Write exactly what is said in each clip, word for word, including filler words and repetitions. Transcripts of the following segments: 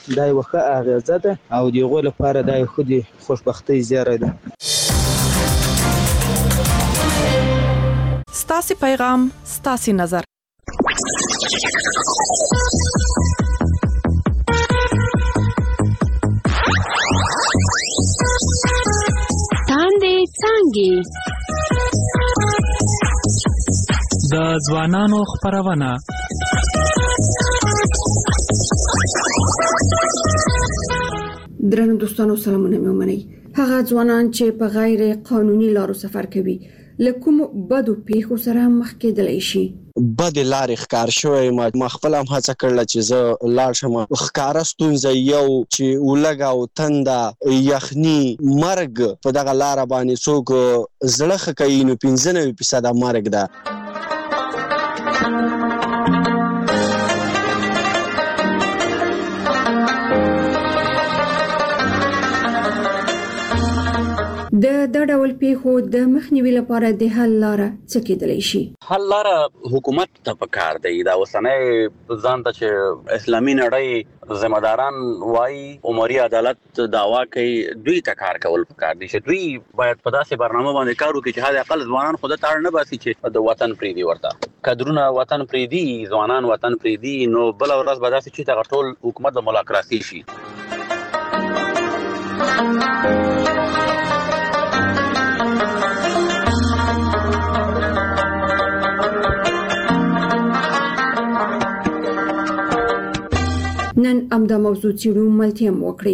دا یو ښه اغیزه ده او د هغوی لپاره دا یو ښه د خوشبختۍ زیری ده. ستاسې پیغام ستاسې نظر. تاندې څانګې د ځوانانو خپرونه. درنو دوستانو سلامونه مې ومنئ. هغه ځوانان چې په غیر قانوني لارو سفر کوي له کوم بدو پیښو سره مخ کېدلی شي؟ بد لارې ښکار شوی ما خپل هم هڅه کړله چې زه لاړ شم. ښکاره ستونزه یو چې ولږه او تنده یخني مرګ په دغه لاره باندې څوک زړه ښه کوي نو پنځه نوي فیصده مرګ ده. د دا ډول پیښو د مخنیوي لپاره د حل لاره څه کېدلی شي؟ حل لاره حکومت ته پکار دی. دا اوسنۍ ځان ته چې اسلامي نړۍ ذمہ داران وایي عمري عدالت دعوا کوي، دوی ته کار کول پکار دي چې دوی باید په داسې برنامه باندې کار وکړي چې حد اقل ځوانان خود ته اړ نه باسي چې د وطن پریدي ورته کډرونه وطن پریدي ځوانان وطن پریدي نو بل ورځ به داسې چې تغه ټول حکومت د ملاقاتي شي. نن امدا موضوع چیرو ملتیم وکړي.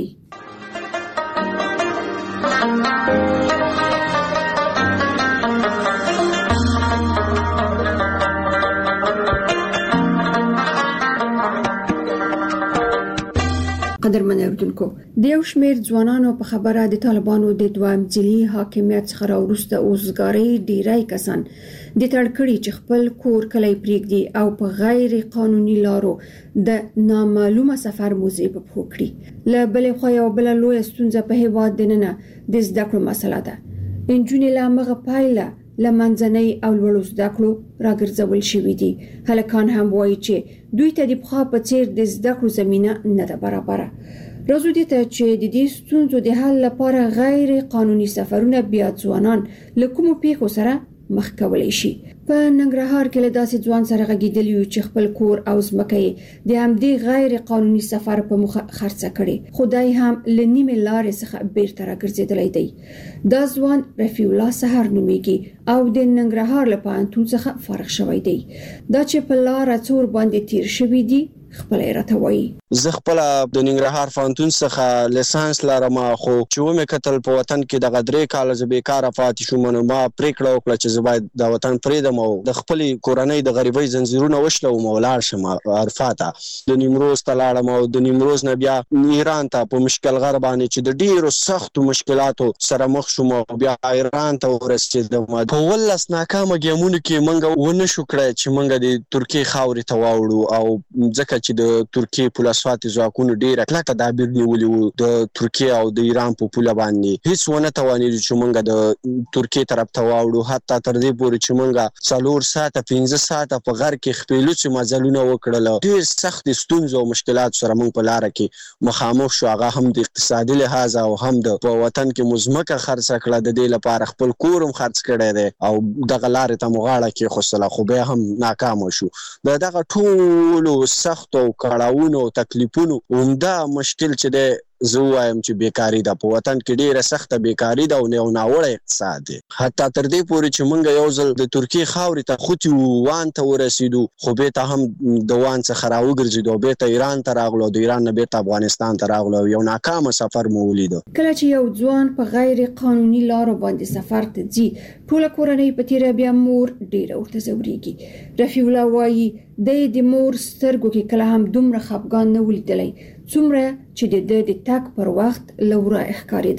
قدرمن اردوونکو، د یو شمېر ځوانانو په خبره د طالبانو د دویم ځلي حاکمیت څخه راوروسته اوسګارۍ ډیری کسان د تړکړې چې خپل کور کلی پریږدي او په غیر قانوني لارو د نامعلومه سفر موزې په پښو کړي. له بلې خوا یو بله لویه ستونزه په هېواد دننه د زده کړو مسله ده. نجونې له همغه پایله له منځنۍ او لوړو زده کړو راګرځول شوي دي. هلکان هم وایي چې دوی ته د پخوا په څیر د زده کړو زمینه نه ده برابره. راځو دې ته چې د دې ستونزو د حل لپاره غیر قانوني سفرونه بیا ځوانان له کومو پیښو سره مخ کولی شي. په ننګرهار کې له داسې ځوان سره غږیدلی یو چې خپل کور او ځمکه یې د همدې غیر قانوني سفر په موخه خرڅه کړې، خدای هم له نیمې لارې څخه بیرته راګرځېدلی دی. دا ځوان رفیع الله سحر نومیږي او د ننګرهار له پوهنتون څخه فارغ شوی دی. دا چې په لاره څور باندې تیر شوی دی خپل راته وایي. زه خپل د ننګرهار پوهنتون څخه لیسانس لرم، خو چې و مې کتل په وطن کې د غدرې کال زه بیکاره پاتې شوم. نو ما پریکړه وکړه چې زه باید د وطن پرېږدم او د خپلې کورنۍ د غریبۍ زنځیرونه وشلوم او ولاړ شم عرفات ته. د نیمروز ته لاړم او د نیمروز نه بیا ایران ته په مشکل غر باندې چې د ډیرو سختو مشکلاتو سره مخ شوم او بیا ایران ته ورسېدم. په ولس ناکامه ګیمونو کې موږ ونه شو کړی چې موږ د ترکیې خاورې ته واوړو او ځکه چې د ترکیې پولیسواتي ځواکونو ډېره کلکه تدابیر نیولي وو د ترکیې او د ایران په پوله باندې، هیڅ ونه توانېدو چې موږ د ترکیې طرف ته واوړو. حتی تر دې پورې چې موږ څلور ساعته پنځه ساعته په غر کې خپلوڅې مزلونه وکړل. ډېر سخت ستونزې او مشکلات سره موږ په لاره کې مخامخ شو، هغه هم د اقتصادي لحاظ او هم د په وطن کې مزمکه خرڅ کړه، د دې لپاره خپل کور هم خرڅ کړی دی او دغه لارې ته مو غاړه کېښودله، خو بیا هم ناکامه شو. د دغه ټولو سختو کړاوونو او تکلیفونو عمده مشکل چې دی زه وایم چې بیکاری ده. په وطن کې ډیره سخته بیکاری ده او یو ناوړه اقتصاد دی. حتی تر دې پورې چې موږ یو ځل د ترکیې خاورې ته خوتي وان ته ورسېدو، خو بیرته هم د وان څخه راوګرځېدو او بیرته ایران ته راغلو، د ایران نه بیرته افغانستان ته راغلو. یو ناکامه سفر مو ولیدو. کله چې یو ځوان په غیر قانوني لارو باندې سفر ته ځي، ټوله کورنۍ په تیره بیا مور ډیره ورته ځورېږي. رفیع الله وایي د د مور سترګو کې کله هم دومره خفګان نه ولیدلی څومره چې د د تک پر وخت لورا ښکارېده.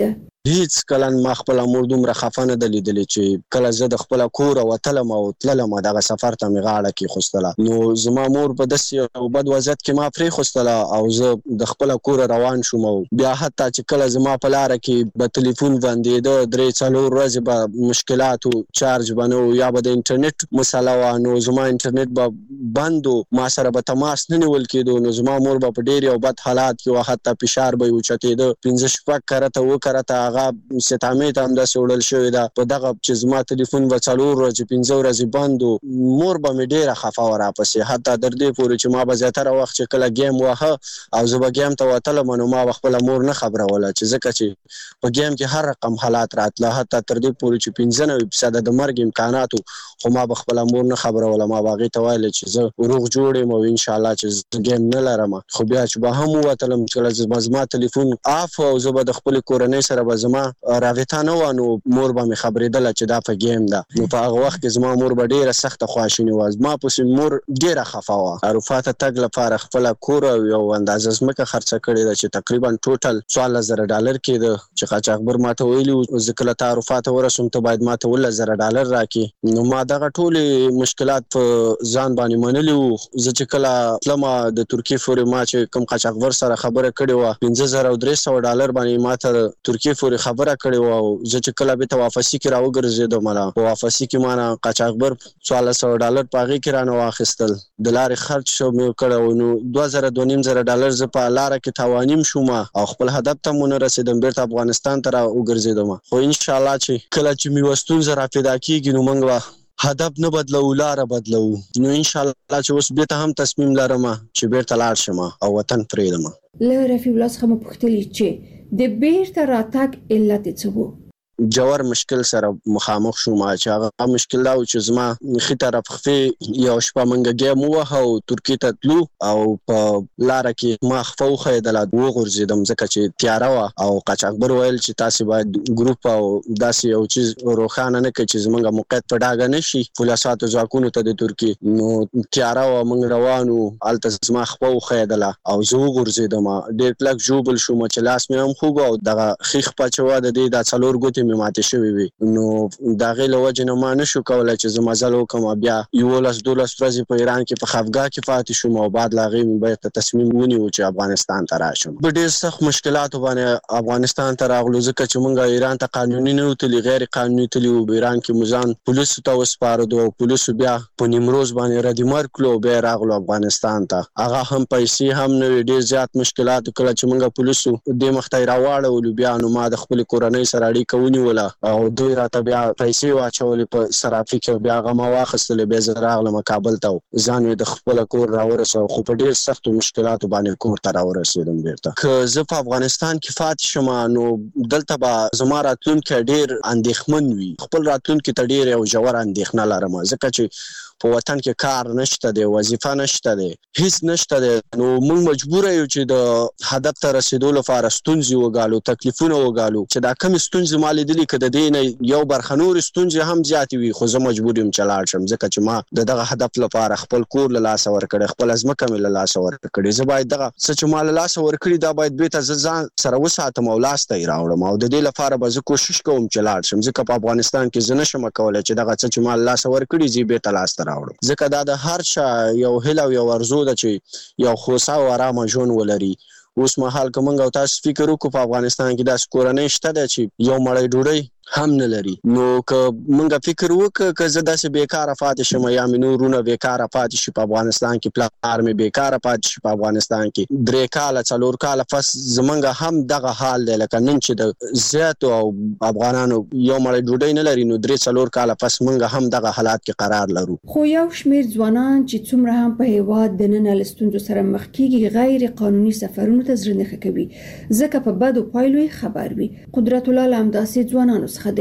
هیڅ کله ما خپل مور دومره خفه نه ده لیدلې چې کله زه د خپل کور وتلم او تللم دغه سفر ته مې غاړه کېښوستله. نو زما مور په داسې یو بد وضعیت کې ما پرېښوستله او زه د خپل کور روان شوم او بیا حتی چې کله زما په لاره کې به تلیفون بندېده درې څلور ورځې به مشکلات و چارج به نه و یا به د انټرنیټ مسله وه نو زما انټرنیټ به بند و ما سره به تماس نه نیول کېدو. نو زما مور به په ډېر یو بد حالات کې وه حتی فشار به یې اوچتېده پنځه شپږ کرته اووه کرته هغه ستامې ته همداسې وړل شوې ده په دغه چې زما تلیفون به څلور ورځې پنځه ورځې بند و. مور به مې ډېره خفه وه راپسې حتی تر دې پورې چې ما به زیاتره وخت چې کله ګیم واهه او زه به ګیم ته وتلم نو ما به خپله مور نه خبروله چې ځکه چې په ګیم کې هر رقم حالات راتله حتی تر دې پورې چې پنځه نوي فیصده د مرګ امکانات و خو ما به خپله مور نه خبروله. ما به هغې ته ویل چې زه روغ جوړ یم او انشاءالله چې زه ګیم نه لرم. خو بیا چې به هم ووتلم چې کله زما تلیفون آف او زه به د خپلې کورنۍ سره به زما رابطه نه وه نو مور به مې خبرېدله چې دا په ګیم ده. نو په هغه وخت کې زما مور به ډېره سخته خواشینې وه. زما پسې مور ډېره خفه وه. اروپا ته تګ لپاره خپله کور او یو اندازه ځمکه خرڅه کړې ده چې تقریبا ټوټل څوارلس زره ډالر کېده چې قاچاقبر ما ته ویلي و زه کله ته اروپا ته ورسوم ته باید ما ته اوولس زره ډالر راکړې. نو ما دغه ټولې مشکلات په ځان باندې منلي وو. زه چې کله تلمه د ترکیې پورې ما چې کوم قاچاقبر سره خبره کړې وه پنځه زره او درې سوه ډالر باندې ما ته ترکیې پورې خبره کړې وه او زه چې کله بېرته واپسي کې راوګرځېدم نه په واپسي کې ما نه قاچاقبر څوارلس سوه ډالر په هغې کې رانه واخیستل د لارې خرچ مې کړی نو دوه زره دوه نیم زره ډالر زه په لاره کې تاوانیم شوم او خپل هدف ته مو نه رسېدم بېرته افغانستان ته راوګرځېدم. خو انشاءالله چې کله چې مې یوه ستونزه را پیدا کېږي نو موږ به هدف نه بدلو لاره بدلو. نو انشاءالله چې اوس بیرته هم تصمیم لرم چې بیرته لاړ شم او وطن پرېږدم. له رفیع الله څخه مو پوښتلي چې د بیرته راتګ علت یې څه و؟ جوړ مشکل سره مخامخ شوم چې هغه مشکل دا و چې زما ښي طرف خفې یو شپه موږ ګیم ووهه او ترکیې ته تلو او په لاره کې ما خفه وښیدله وغورځېدم ځکه چې تیاره وه او قاچاقبر ویل چې تاسې باید ګروپ او داسې یو چیز روښانه نه کړئ چې زموږ موقعیت په ډاګه نه شي پولیساتو ځواکونو ته د ترکیې. نو تیاره وه موږ روان وو هلته زما خفه وښیدله او زه وغورځېدم ډېر کلک ژوبل شوم چې لاس مې هم خوږ او دغه ښي خپه چې وه د دې دا څلور ګوتې مې ماتې شوې وي نو د هغې له وجې نه ما نه شو کولی چې زه مزل وکړم بیا یولس دولس ورځې په ایران کې په خفګاه کې پاتې شوم او بعد له هغې مې بیرته تصمیم ونیو چې افغانستان ته راشم. په ډېر سخت مشکلاتو باندې افغانستان ته راغلو ځکه چې موږ ایران ته قانوني نه وتلي غیر قانوني تللي وو. ایران کې مو ځان پولیسو ته وسپارلو او پولیسو بیا په نیمروز باندې ردمر کړلو او بیا راغلو افغانستان ته. هغه هم پیسې هم نه وي ډېر زیات مشکلات کله چې موږ پولیسو دې مخ ته یې راواړولو بیا نو ما د خپلې کورنۍ سره اړیکه ونیوله او دوی راته بیا پیسې واچولې په صرافي کې بیا هغه ما واخیستلې بیا زه راغلم کابل ته ځان مې د خپله کور راورسوه خو په ډېر سختو مشکلاتو باندې کور ته راورسېدم. بیرته که زه په افغانستان کې پاتې شم نو دلته به زما راتلونکی ډېر اندېښمن وي. خپل راتلونکي ته ډېر یو ژور اندېښنه لرم ځکه چې په وطن کې کار نشته دی وظیفه نشته دی هیڅ نشته دی نو موږ مجبوره یو چې د هدف ته رسېدو لپاره ستونزې وګالو تکلیفونه وګالو چې دا کمې ستونزې ما لیدلي که د دې نه یو برخه نورې ستونزې هم زیاتې وي خو زه مجبور یم چې لاړ شم ځکه چې ما د دغه هدف لپاره خپل کور له لاسه ورکړی خپله ځمکه مې له لاسه ورکړې. زه باید دغه څه چې ما له لاسه ورکړي دا باید بېرته زه ځان سره وساتم او لاس ته یې راوړم او د دې لپاره به زه کوشش کوم چې لاړ شم ځکه په افغانستان کې زه نشم کولی چې دغه څه چې ما له لاسه ورکړي زه یې بېرته لاس ته راوړم ځکه دا د هر چا یو هیله او یو ارزو ده چې یو خوسا او ارامه ژوند ولري. اوس مهال که موږ او تاسو فکر وکړو په افغانستان کې داسې کورنۍ شته ده چې یو مړۍ ډوډۍ هم نه لري نو که موږ فکر وکړو که زه داسې بیکاره پاتې شم یا مې نور وروڼه بیکاره پاتې شي په افغانستان کې پلار مې بیکاره پاتې شي په افغانستان کې درې کاله څلور کاله پس زموږ هم دغه حال دی لکه نن چې د زیاتو او افغانانو یو مړۍ ډوډۍ نه لري نو درې څلور کاله پس موږ هم دغه حالات کې قرار لرو. خو یو شمېر ځوانان چې څومره هم په هېواد دننه له ستونزو سره مخ کېږي غیر قانوني سفرونو ته زړه نه ښه کوي ځکه په بدو پایلو یې خبر وي. قدرت الله له همداسې ځوانانو څخه دی.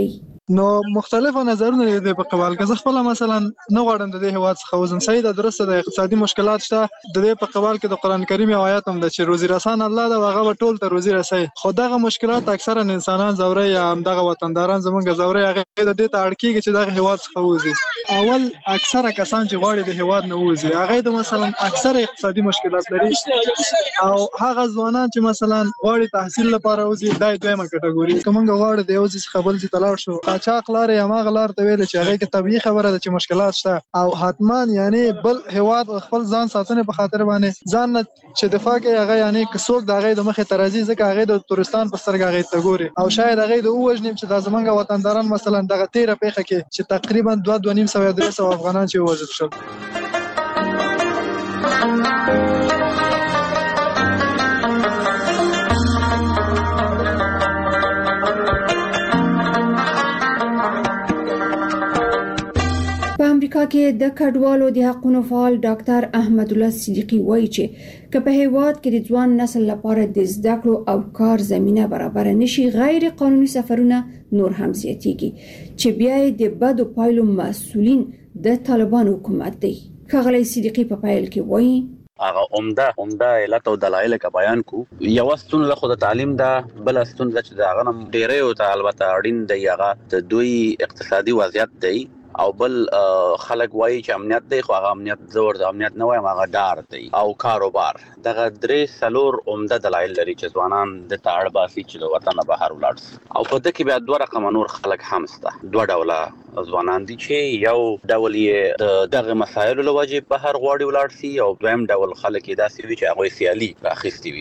نو مختلفو نظرونه دي په قبال کې. زه خپل مثلا نه غواړم د دې هواد څخه وزم صحیح ده، درسته د اقتصادي مشکلات شته، د دې په قبال کې د قران کریم آیات هم د چې روزي رسان الله دا هغه ټول ته روزي رسي. خو دغه مشکلات اکثرا انسانان زوري یا هم دغه وطنداران زمونږ زوري هغه د دې ته اړ کیږي چې دغه هواد څخه وزي. اول اکثره کسان چې غواړي د هواد نه وزي هغه د مثلا اکثره اقتصادي مشکلات لري، او هغه ځوانان چې مثلا غواړي تحصیل لپاره وزي دای دویمه کټګوري. کومه غواړي د یوځي څخه بل ځای ته لاړ شو قاچاق لارې یا ماغه لار ته ویل چې هغه کې طبيعي خبره ده چې مشکلات شته، او حتما یعنی بل هواد خپل ځان ساتنه په خاطر باندې ځان چې دفاع کوي هغه یعنی کڅوک د هغه د مخه ترازی ځکه هغه د تورستان په سترګه هغه ته ګوري، او شاید هغه د اوجنیم چې د زمونږ وطنداران مثلا دغه تیره پیخه کې چې تقریبا دوه دوه نیم سوه درې سوه افغانان چې وژل شول. په امریکا کې د کډوالو د حقوقو فعال ډاکټر احمد الله صدیقی وایي چې که په هیواد کې د ځوان نسل لپاره د زده کړو او کار زمينه برابر نشي غیر قانوني سفرونه نور هم زیاتېږي چې بیا د بدو پایلو مسؤلین د طالبان حکومت دی. ښاغلی صدیقی په پایل کې وایي هغه عمده عمده علت او دلایل کا بیان کو. یو ستون له خود تعلیم دا، بل ستون چې دا غنم ډیره او ته البته اړین دی هغه د دوی اقتصادي وضعیت دی، او بل خلک وایي چې امنیت دی، خو هغه امنیت زور د امنیت نه وایم هغه ډار دی او کاروبار. دغه درې څلور عمده دلایل لري چې ځوانان د تاړ باسي چې د وطن بهر ولاړ شي. او په دغه کې بیا دوه رقم نور خلک هم شته. دوه ډوله ځوانان دي چې یو ډول یې د دغه مسایلو لوجه بهر غواړي ولاړ شي، او دویم ډول خلک یې داسې وي چې هغه سیالي راخستي وي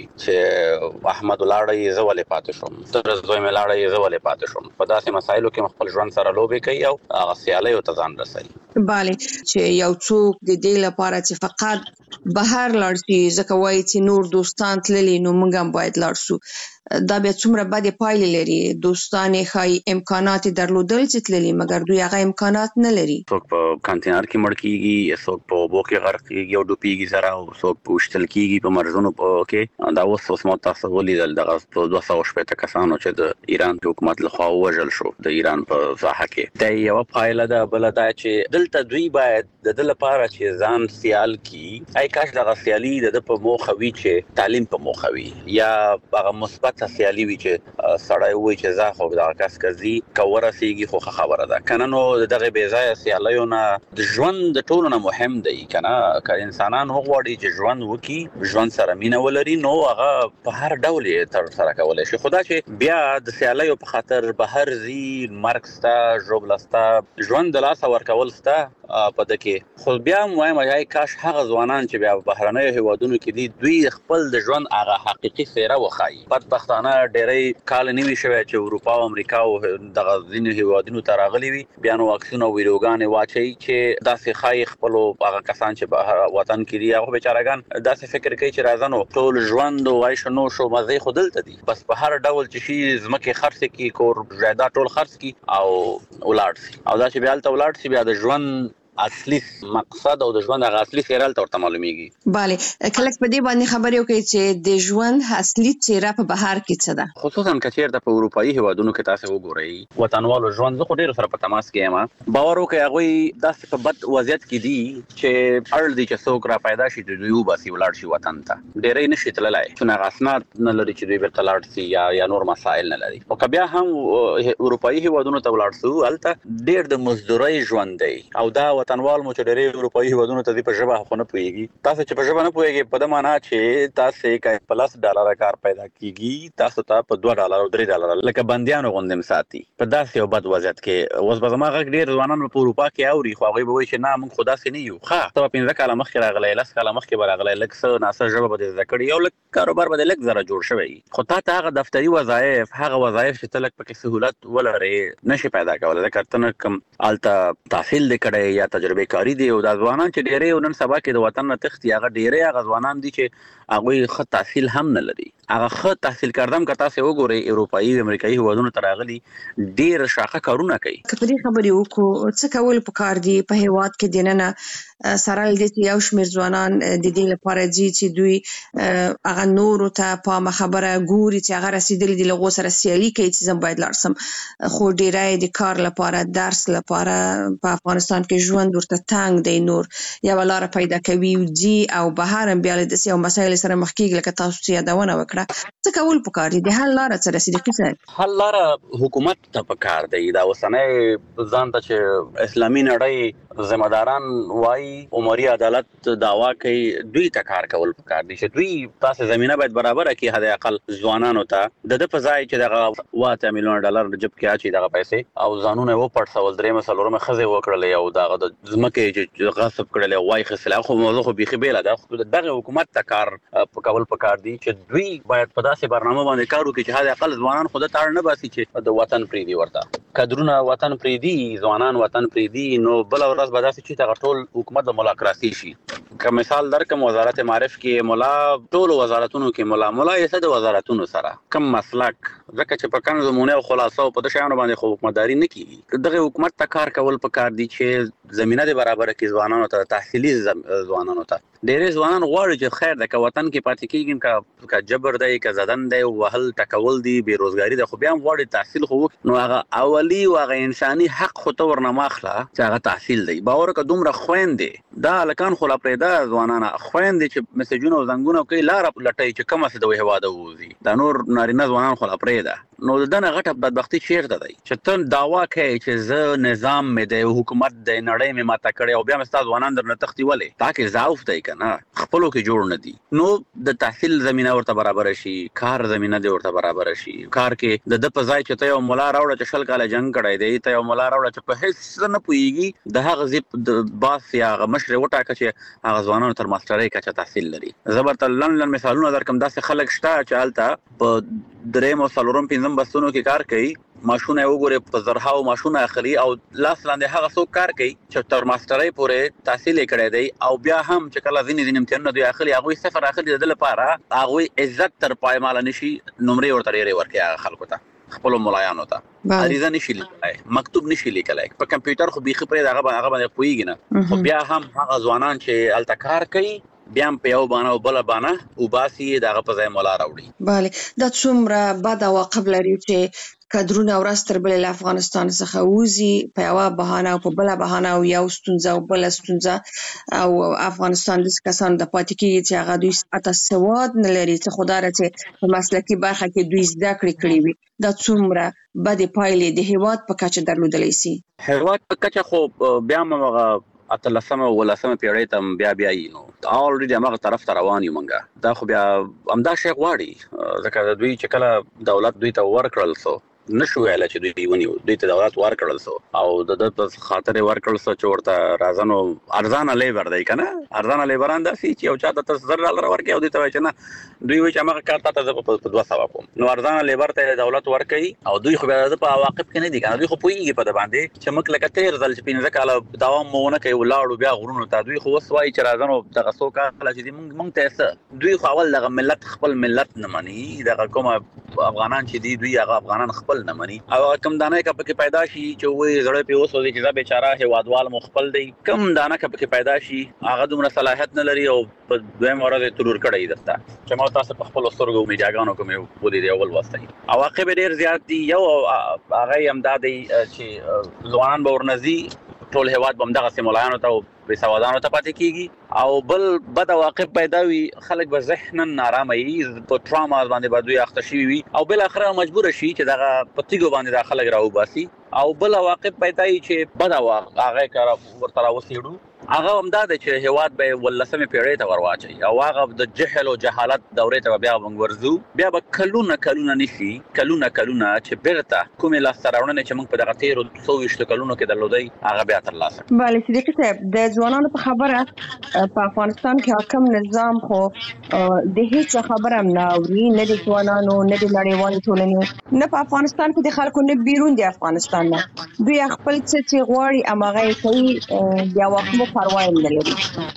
چې احمد ولاړی زولې پاتې شوم، تر زوی مې لاړی زولې پاتې شوم. په داسې مسایلو کې خپل ژوند سره لوبې کوي او هغه سیالي ته ځان رسوي. bale چې یو څوک د دې لپاره چې فقط بهر لاړ شي ځکه وایي چې نور دوستان تللي نو موږ هم باید لاړ شو، دا بیا څومره بدې پایلې لري. دوستان یې ښایي امکانات درلودل چې تللي مګر دوی هغه امکانات نه لري. څوک په کانتینر کې مړ کیږي، څوک په اوبو کې غرق کیږي او ډوبېږي سره، او څوک په وشتل کیږي په مرزونو کې. دا اوس اوس مو تاسو ولیدل دغه دوه سوه شپېته کسانو چې د ایران حکومت لخوا وژل شو د ایران په ساحه کې. دا یو پایله ده. بل دا چې دلته دوی باید د دل لپاره چې ځان سیال کی، آی کاش دغه سیالي د په موخه وي چې تعلیم په موخه وي، یا هغه مثبت سیالي وي چې سړی وایي چې زه خو دغه کس کزي کورسیږي خو خبره ده کنه. نو دغه بې ځایه سیالیونه د ژوند د ټولو نه مهم دی کنه. که انسانان وغواړي چې ژوند وکړي، ژوند سره مینه ولري، نو هغه په هر ډول یې تر سره کولی شي. خو دا چې بیا د سیالیو په خاطر بهر ځي، مرګ سته، ژوبله سته، ژوند د لاسه ورکول سته په ده کې. خو بیا هم وایم ای کاش هغه ځوانان چې بیا بهرنیو هیوادونو کې دي دوی خپل د ژوند هغه حقیقي څېره وښایي. بدبختانه ډېری کال نیوي شوی چې اروپا او امریکا او دغه ځینو هیوادونو ته راغلي وي، بیا نو واکسین او ویډیوګانې واچوي چې داسې ښایي خپلو هغه کسان چې بهر وطن کې دي هغه بیچارهګان داسې فکر کوي چې راځه نو ټول ژوند او عیش و نوش او مزې خو دلته دي، بس په هر ډول چې شي ځمکې خرڅ کړي، کور جایداد ټول خرڅ کړي او ولاړ شي. او دا چې بیا هلته ولاړ شي بیا د ژوند اصلي مقصد او د ژوند هغه اصلي څېره هلته ورته معلومیږي. bale کله په دې باندې خبرې وکړئ چې د ژوند اصلي څېره په بهر کې څه ده، خصوصا که چېرته په اروپایي هیوادونو کې تاسې وګورئ وطنوالو ژوند. زه خو ډېرو سره په تماس کې یم، باور وکړئ هغوی داسې په بد وضعیت کې دي چې اړ دي چې څوک را پیدا شي د دوی وباسي ولاړ شي وطن ته. ډېری نه شي تللی چې هغه اسناد نه لري چې دوی بېرته لاړ شي یا یا نور مسایل نه لري. او که بیا هم اروپایي هیوادونو ته ولاړ شو هلته ډېر د مزدورۍ ژوند دی، او دا وطنوال مو چې ډېری اروپایي هیوادونو ته دي په ژبه خو نه پوهېږي. تاسو چې په ژبه نه پوهېږئ په ده معنا چې تاسې که په لس ډالره کار پیدا کېږي تاسو ته په دوه ډالره او درې ډالره لکه بندیانو غوندې م ساتي په داسې یو بد وضعیت کې. اوس به زما غږ ډېر ځوانان په اروپا کې اوري، خو هغوی به وایي چې نه موږ خو داسې نه یو. ښه ته به پنځه کاله مخکې راغلی، لس کاله مخکې به راغلی، لږ څه ناسه ژبه به دې زده کړې، یو لږ کاروبار به دې لږ زره جوړ شوی، خو تا ته هغه دفتري وظایف، هغه وظایف چې ته لږ پکې سهولت ولرې نه شي پیدا کولی، ځکه ته نه کوم هلته تحصیل دې کړی یا تجربه کاري دی. او دا ځوانان چې ډېری نن سبا کې د وطن نه تښتي هغه ډېری هغه ځوانان دي چې هغه ښه تحصیل هم نه لري. هغه ښه تحصیل کردم که تاسو وګورئ اروپایي او امریکایي هیوادونو ته راغلي ډېر شاخه کارونه کوي. که په دې خبرې وکړو څه کول پکار دي په هیواد کې دننه سره له دې یو شمېر ځوانان د دې لپاره دي چې دوی هغه نورو ته په خبره ګوري چې هغه رسیدلي دي له غو سره سیالي کوي چې زه باید لاړ سم، خو ډېری د کار لپاره درس لپاره په افغانستان کې ژوند ورته تنګ دی، نور یوه لاره پیدا کوي ځي او بهر هم بیا له داسې یو مسایلو سره مخ کېږي لکه تاسو چې یادونه وکړه. څه کول پکار دي؟ د حل لاره څه ده صدیقي صاحب؟ حل لاره حکومت ته پکار دی. دا اوسنی ځان ته چې اسلامي نړۍ ذمہ داران وایي عمري عدالت دعوا کوي، دوی ته کار کول پکار دي چې دوی تاسو زمينه باید برابر کړي حد اقل ځوانانو ته د د په ځای چې دغه واته میلیون ډالر جب کې اچي دغه پیسې او ځانونه و پټ سوال درې مسلورمه خزه وکړلې او دغه د ځمکه چې غصب کړلې وای خسله خو موضوع خو بيخي بیل ده. خو دغه حکومت ته کار کول پکار دي چې دوی باید په داسې برنامه باندې کار وکړي چې حد اقل ځوانان خود ته اړ نه باسي چې د وطن پریدي ورته کډرونه وطن پریدي ځوانان وطن پریدي نو بل ورځ به داسې چې دغه ټول حکومت د ملاقاتي شي. که مثال درکم وزارت معارف کې مولا ټول وزارتونو کې مولا مولا یې د وزارتونو سره کم مسلک ځکه چې په کانو زمونه او خلاصو په دشانو باندې خو حکومتداري نه کیږي. دغه حکومت ته کار کول پکار دي چې زمينه د برابر کې ځوانانو ته تحصیلي ځوانانو ته ډېر ځوانان غواړي چې خیر د وطن کې پاتې کیږي کا کا جبر دی کا زدن دی وهل ټکول دی بیروزګاری دی، خو بیا هم غواړي تحصیل خو نو هغه اولی او هغه انساني حق خو ته ورنه ماخله چې هغه تحصیل دی. باور که دومره خويندې دا لکان خو لا پرېدا ځوانانه خويندې چې میسجونه او زنګونه کوي لار لټي چې کومه څه د هواده ووزي دا نور نارینه ځوانان خو لا پرېدا نو دنه غټه بدبختی چیرته دی چې ته داوا کوي چې زه نظام مې د حکومت د نړۍ مې ماته کړی او بیا مې ستاسو ځوانان درنه تختی ولې تاکي ضعف دی کنه خپلو کې جوړ نه دي. نو د تحصیل زمينه ورته برابر شي، کار زمينه دی ورته برابر شي. کار کې د د په ځای چې ته یو مولا راوړه چې شل کاله جنگ کړی دی، ته یو مولا راوړه چې په هیڅ نه پويږي د هغه زیپ د باس یا هغه مشر وټاکه چې هغه ځوانانو تر ماسترۍ کچه تحصیل لري. زبرت لن لن مثالونه درکم داسې خلک شته چې حالت په درېم او څلورم پنځم بستونو کې کار کوي، ماشونه وګوره په زرهاو ماشونه اخلي او لاس لاندې هغه څوک کار کوي چې تر ماسترۍ پورې تحصیل کړی دی او بیا هم چې کله ځینې ځینې امتحانونه دوی اخلي هغوی صفر اخلي د لپاره هغوی عزت تر پایماله نشي نمرې ورته ډېرې ورکوي هغه خلکو ته خپلو ملایانو ته عریضه نشي لیکلی مکتوب نشي لیکلی په کمپیوټر خو بیخي پرې هغه هغه باندې پوهېږي نه خو بیا هم هغه ځوانان چې هلته کار کوي بیا هم په یو بانه او بله بانه وباسي د هغه په ځای مولا راوړي. بله دا څومره بد عواقب لري چې کډرونه ورځ تر بلې له افغانستان څخه وځي په یوه بهانه او په بله بهانه او یو ستونزه او بله ستونزه او افغانستان داسې کسانو ته پاتې کېږي چې هغه دوی حتی سواد نه لري څه خو دا ده چې په مسلکي برخه کې دوی زده کړې کړې وي. دا څومره بدې پایلې د هېواد په کچه درلودلی سي؟ هېواد په کچه خو بیا هم هغه اتلسمه ولسمه پیړۍ ته بیا بیا یې نو اولریډي هماغه طرف ته روان یو منګه دا خو بیا همدا شی غواړي ځکه دوی چې کله دولت دوی ته ورکړل سو نشو ویل چې دوی ونیو دوی ته دولت ورکړل سو او د د په خاطر ورکړل سو چې ورته راځنو ارزانه لیبر دی کنه ارزانه لیبران داسي چې او چا ته زر ډالر ورکړي او دوی ته وایي چې نه دوی وایي چې هغه کار ته په دوه سوه کوم نو ارزانه لیبر ته دولت ورکړي او دوی خو بیا د په عواقب کې نه دي کنه دوی خو پوهیږي په د باندې چې موږ لکه تیر ځل چې پنځه کاله دوام مو نه کوي ولاړو بیا غرونو ته دوی خو اوس وایي چې راځنو دغه څو کاله چې موږ موږ ته څه دوی خو اول دغه ملت خپل ملت نه مني دغه کوم افغانان چې دي دوی هغه افغانان خپل نه مني او کم دانه کا پکې پیدا شي چې وې زړه په اوسو دي چې دا بیچاره هوادوال مخبل دی کم دانه کا پکې پیدا شي هغه دومره صلاحیت نه لري او په دویم ورځ ترور کړی دستا چې ما تاسو په خپل سترګو میډیاګانو کوم ودی دی اول واسطه عواقب ډیر زیات دي یو هغه امدادي چې ځوانان به ورنځي ټول هواد بمدغه سیمولانو ته به سوادانو ته پاتې کیږي او بل بد عواقب پیدا وي خلک به ذهنن نارامه وي په ټراما باندې به دوی اخته شي وي او بل اخر مجبور شي چې دغه پتیګو باندې د خلک راوباسي او بل عواقب پیدا وي چې بد عواقب هغه کار ورته راوسیړو هغه همدا د چې هواد به ولسمه پیړۍ ته ورواچي او هغه د جهل او جهالت دورې ته بیا ورزو بیا به کلونه کلونه نشي کلونه کلونه چې بیرته کومه لاستراونه چې موږ په دغه تیر څو وشت کلونو کې درلودای هغه بیا تر لاسه. بله صدیقي صاحب د ځوانانو په خبره په افغانستان کې حاکم نظام خو د هیڅ خبره هم نه اوري نه د ځوانانو نه د نړیوالې ټولنې نه په افغانستان کې د خلکو نه بیرون د افغانستان نه دوی خپل څه چې غواړي هماغه یې کوي بیا وخت مو پروا یې نه لري.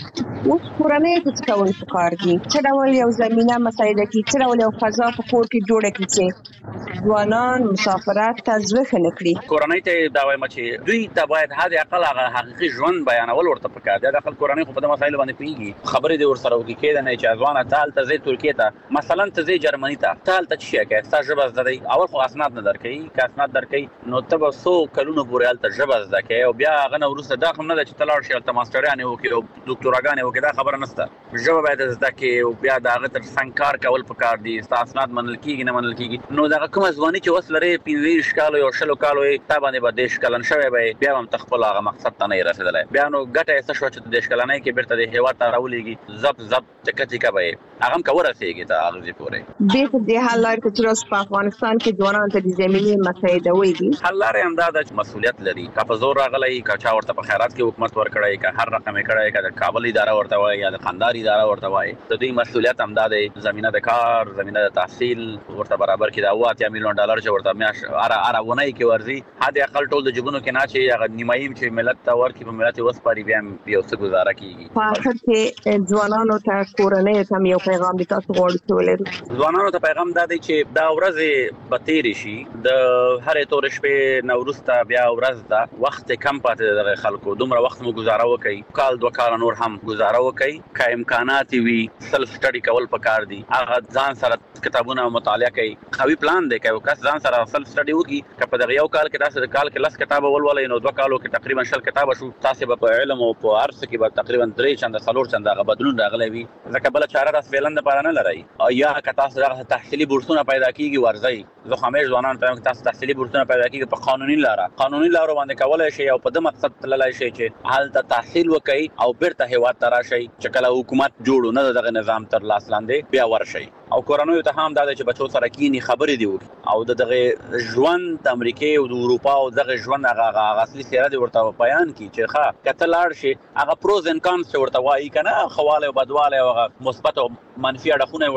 اوس کورنۍ ته څه کول پکار دي؟ څه ډول یو زمینه مساعده کړي، څه ډول یو فضا په کور کې جوړه کړي چې ځوانان مسافرت ته زړه ښه نه کړي؟ کورنۍ ته دا وایم چې دوی ته باید حد اقل هغه حقیقي ژوند بیانول ورته پکار دي. د خپل کورنۍ خو په دې مسایلو باندې پیږي، خبرې دې ورسره وکړي کېده نه چې ځوانه تال ته ځي ترکیه ته مثلا ته ځي جرمني ته تال ته شي کې ستا ژبه زده دی، اول خو اسناد نه درکې که اسناد درکې نو ته به څو کلونو پورې هلته ژبه زده کې او بیا هغه نه وروسته دا هم نه ده چې ته لاړ شې هلته ماسټریانې وکړي او دوکتوراګانې وکړي، دا خبره نشته. ژبه باید زده کې او بیا د هغه تر څنګ کار کول پکار دي، ستا اسناد منل کېږي نه منل کېږي. نو دغه کومه ځواني چې اوس لرې پنځه ویشت کالو یو شلو کالو یې تا باندې به دېرش کلن شوی به بیا هم ته خپل هغه مقصد ته نه یې رسېدلی. بیا نو ګټه یې څه شوه چې دېرش کلنۍ کې بېرته دې هېواد ته راولېږي، زپ زپ چکه چکه به یې هغه هم که ورسېږي ته هغه ځای پورې. بیرته دې حل لارې ته چې اوس په افغانستان کې ځوانانو ته د زمینې مساعدوي دي. حل لارې همدا ده چې مسؤلیت لري، که په زور راغلی، که چا ورته په خیرات کې حکومت ورکړی، که هر رقم یې کړی، که د کابل اداره ورته وایي یا د قندهار اداره ورته وایي، د دوی مسؤلیت همدا دی. زمینه د کار، زمینه د تحصیل ورته برابر کړي. د اوه اتیا میلیون ډالر چې ورته میاشت هره هره اونۍ کې ورځي، حد اقل ټول د جیبونو کې نه چې هغه نیمایي چې ملت ته ورکړي، په ملت یې وسپاري، بیا هم یو څه ګزاره کېږي. په آخر کې ځوانانو ته کورنیو ته یو پیغام دي تاسو غواړئ چې ولرئ؟ ځوانانو ته پیغام دا دی چې دا ورځې به تېرې شي، د هرې تورې شپې نه وروسته بیا ورځ ده، وخت کم پاتې دی دغه خلکو، دومره وخت مو ګزاره وکړئ، کال دوه کاله نور هم ګزاره وکړئ. که امکانات وي سلف سټډي کول پکار دي، هغه ځان سره کتابونه مطالعه کوي، قوي پلان دی. که یو کس ځان سره سلف سټډي وکړي، که په دغه یو کال کې داسې د کال کې لس کتابه ولولئ نو دوه کالو کې تقریبا شل کتابه شو، تاسې به په علم او په هر څه کې به تقریبا درې چنده څلور چنده هغه بدلون راغلی وي، ځکه بله چاره داسې فعلا دپاره نه لرئ. او یا که تاسو دغه تحصیلي بورسونه پیدا کېږي ورځئ. زه خو همیش ځوانان ته وایم که تاسو تحصیلي بورسونه پیدا کېږي په قانوني لاره قانوني لارو باندې کولی شئ او په ده مقصد تللی شئ چې هلته تحصیل وکئ او بیرته هېواد ته راشئ چې کله حکومت جوړ نه د دغه نظام تر لاس لاندې بیا ورشئ. او کورنیو ته هم دا ده چې بچو سره کینی خبرې دي وکړي او د دغه ژوند د امریکې او د اروپا او دغه ژوند هغه اصلي څېره دې ورته بیان کړي چې ښه که ته لاړ شې هغه پروز اینډ کانس چې ورته وایي که نه، ښه والی او بدوالی او هغه مثبت او منفي اړخونه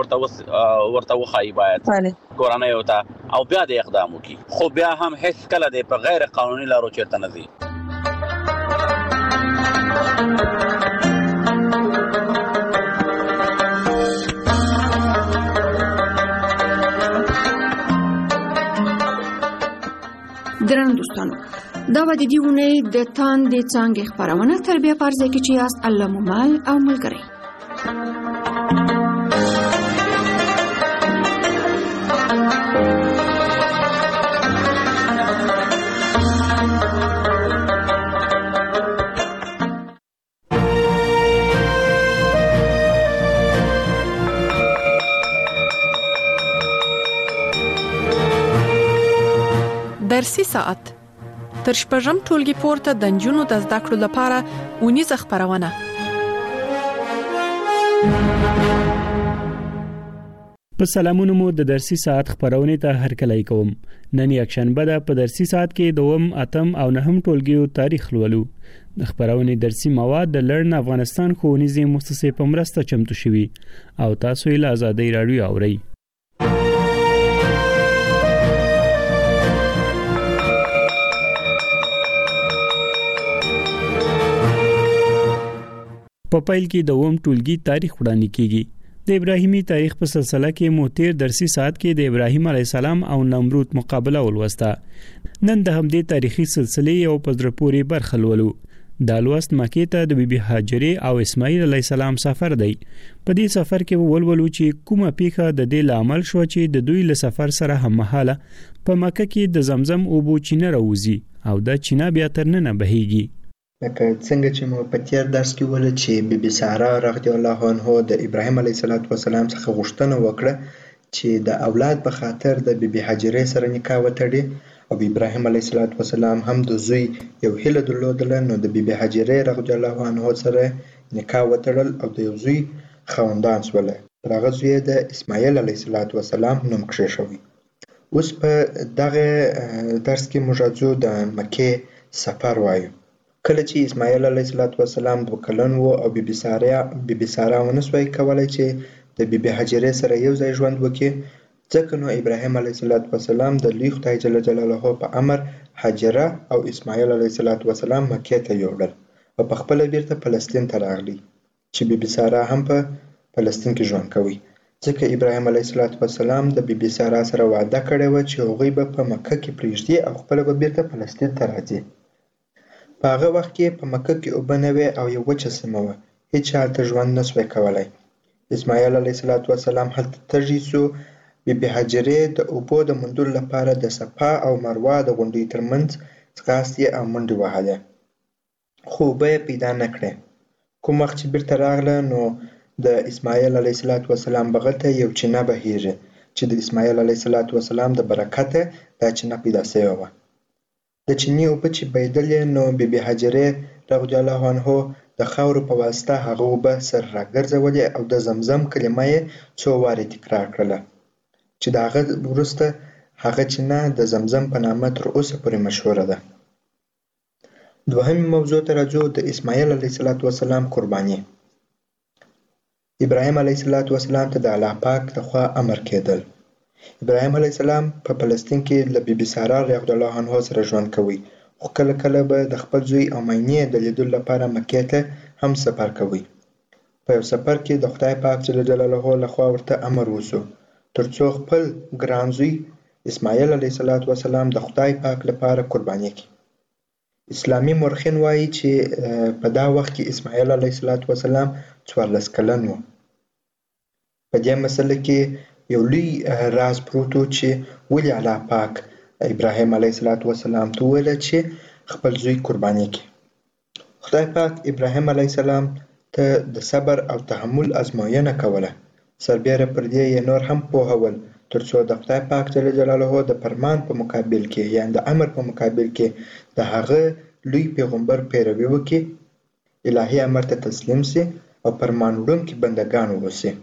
یې ورته وښایي باید کورنیو ته، او بیا دې اقدام وکړي. خو بیا هم هېڅ کله دې په غیر قانوني لارو چېرته نه ځي. ګرانو دوستانو، دا به د دې اونۍ د تاندې څانګې خپرونه تر بیا په هر ځای کې چې یاست الله مو مل او ملګری. درسي ساعت تر شپږم ټولګي پورته د نجونو د زده کړو لپاره اونیزه خپرونه. په سلامونو مو د درسي ساعت خپرونې ته هرکلی کوم. نن یکشنبه ده، په درسي ساعت کې دوم، اتم او نهم ټولګیو تاریخ لولو. د خپرونې درسي مواد د لرن افغانستان ښوونیزې مؤسسې په مرسته چمتو شوي او تاسو یې له آزادۍ راډیو اورئ. په پیل کې د اووم ټولګي تاریخ وړاندې کیږي. د ابراهیمي تاریخ په سلسله کې مو تیر درسي ساعت کې د ابراهیم علیه السلام او نمرود مقابله ولوسته. نن د همدې تاریخي سلسلې یو په زړه پورې برخه لولو. دا لوست مکې ته د بیبي هاجرې او اسماعیل علیه السلام سفر دی. په دې سفر کې ولولو چې کومه پیښه د دې لامل شو چې د دوی له سفر سره هممهاله په مکه کې د زمزم اوبو چینه راوځي او دا چینه بیا تر ننه بهیږي. لکه څنګه چې مو په تیر درس کې ولول چې بیبي ساره رضی الله عنها د ابراهیم علیه السلام څخه غوښتنه وکړه چې د اولاد په خاطر د بیبي هاجرې سره نکاح وتړي او ابراهیم علیه السلام هم د زوی یو هیله درلودله، نو د بیبي هاجرې رضی الله عنها سره نکاح وتړل او د یو زوی خاوندان شوله. پر هغه زوی د اسماعیل علیه السلام نوم کښېښوي. اوس په دغه درس کې موږ ځو د مکې سفر وایو. کله چې اسماعیل علیه السلام دوه کلن و او بیبي ساره بیبي ساره ونه سوای کولی چې د بیبي هاجرې سره یو ځای ژوند وکړي، ځکه نو ابراهیم علیه السلام د لوی خدای جل جلاله په امر هاجره او اسماعیل علیه السلام مکې ته یوړل او په خپله بیرته فلسطین ته راغلی. چې بي بي سارا هم په فلسطین کې ژوند کوي، ځکه ابراهیم علیه السلام د بي بي سارا سره وعده کړې وه چې هغوی به په مکه کې پرېږدي او خپله به بیرته فلسطین ته راځي. په هغه وخت کې په مکه کې اوبه نه وې او یو وچه سیمه وه، هیچا هلته ژوند نه سوی کولی. اسماعیل علیه السلام هلته تږی سو. بي بي هاجرې د اوبو د موندلو لپاره د صفا او مروه د غونډیو ترمنځ ځغاستې او منډې وهلې، خو اوبه یې پیدا نه کړې. کوم وخت چې بیرته راغله نو د اسماعیل علیه السلام بغل ته یو چینه بهیږي چې د اسماعیل علیه السلام د برکته دا چینه پیدا سوې وه. د چینې اوبه چې بهیدلې نو بي بي هاجرې رضی الله عنها د خاورو په واسطه هغه اوبه سر راګرځولې او د زمزم کلمه یې څو وارې تکرار کړله، چې د هغه وروسته هغه چینه د زمزم په نامه تر اوسه پورې مشهوره ده. دوهمې موضوع ته راځو، د اسماعیل علیه السلام قرباني. ابراهیم علیه السلام ته د الله پاک لخوا امر کېدل. ابراهیم علیه السلام په فلسطین کې له بي بي سارا رضی الله عنها سره ژوند کوي، خو کله کله به د خپل زوی او مینې د لیدلو لپاره مکې ته هم سفر کوي. په یو سفر کې د خدای پاک جل جلاله لخوا ورته امر وسو ترڅو خپل ګران زوی اسماعیل علیه السلام د خدای پاک لپاره قرباني کړي. اسلامي مورخین وایي چې په دا وخت کې اسماعیل علیه السلام څوارلس کلن و. په دې مسله کې یو لوی راز پروت و چې ولې الله پاک ابراهیم علیه السلام ته وویل چې خپل زوی قرباني کړي. خدای پاک ابراهیم علیه السلام ته د صبر او تحمل ازموینه کوله، سربیره پر دې یې نور هم پوهول ترڅو د خدای پاک جل جلاله د فرمان په مقابل کې یعنې د امر په مقابل کې د هغه لوی پیغمبر پیروي وکړي، الهي امر ته تسلیم سي او فرمان وړونکي بندګان واوسي.